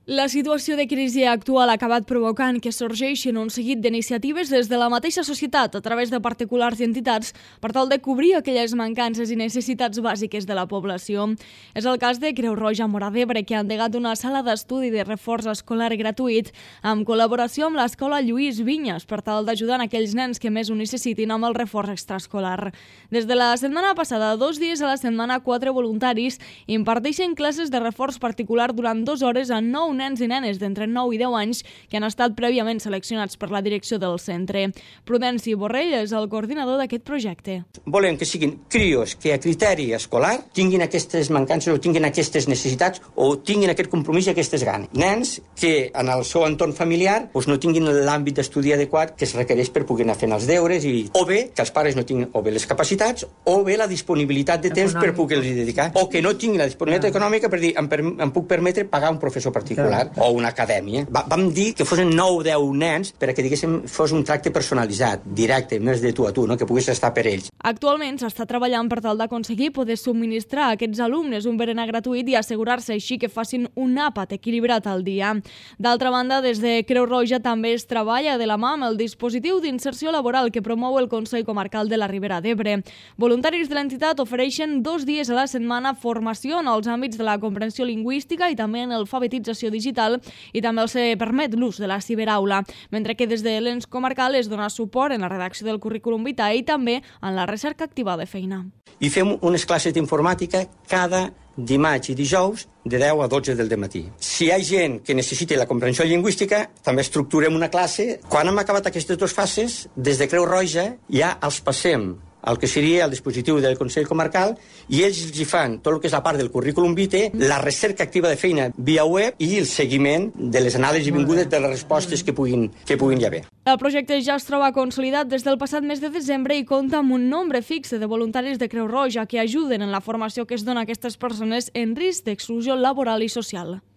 La situació de crisi actual ha acabat provocant que sorgeixin un seguit d'iniciatives des de la mateixa societat a través de particulars i entitats per tal de cobrir aquelles mancances i necessitats bàsiques de la població. És el cas de Creu Roja Móra d'Ebre, que ha endegat una sala d'estudi de reforç escolar gratuït en col·laboració amb l'Escola Lluís Vinyes per tal d'ajudar aquells nens que més ho necessitin amb el reforç extraescolar. Des de la setmana passada, 2 dies a la setmana, 4 voluntaris imparteixen classes de reforç particular durant 2 hores a 9 nens i nenes d'entre 9 i 10 anys que han estat prèviament seleccionats per la direcció del centre. Prudenci Borrell és el coordinador d'aquest projecte. Volem que siguin crios que a criteri escolar tinguin aquestes mancances o tinguin aquestes necessitats o tinguin aquest compromís i aquestes ganes. Nens que en el seu entorn familiar no tinguin l'àmbit d'estudi adequat que es requereix per poder anar fent els deures o bé que els pares no tinguin o bé les capacitats o bé la disponibilitat de temps per poder-los dedicar o que no tinguin la disponibilitat econòmica per dir em puc permetre pagar un professor particular o una acadèmia. Vam dir que fossin 9 o 10 nens perquè, diguéssim, fos un tracte personalitzat, directe, més de tu a tu, que pogués estar per ells. Actualment s'està treballant per tal d'aconseguir poder subministrar a aquests alumnes un berenar gratuït i assegurar-se així que facin un àpat equilibrat al dia. D'altra banda, des de Creu Roja també es treballa de la mà amb el dispositiu d'inserció laboral que promou el Consell Comarcal de la Ribera d'Ebre. Voluntaris de l'entitat ofereixen 2 dies a la setmana formació en els àmbits de la comprensió lingüística i també en alfabetització digital i també els permet l'ús de la ciberaula, mentre que des de l'ens comarcal es dona suport en la redacció del currículum vitae i també en la recerca activa de feina. I fem unes classes d'informàtica cada dimarts i dijous de 10 a 12 del matí. Si hi ha gent que necessiti la comprensió lingüística, també estructurem una classe. Quan hem acabat aquestes 2 fases, des de Creu Roja ja els passem el que seria el dispositiu del Consell Comarcal i ells hi fan tot el que és la part del currículum vitae, la recerca activa de feina via web i el seguiment de les anades i vingudes de les respostes que puguin hi haver. El projecte ja es troba consolidat des del passat mes de desembre i compta amb un nombre fixe de voluntaris de Creu Roja que ajuden en la formació que es dona a aquestes persones en risc d'exclusió laboral i social.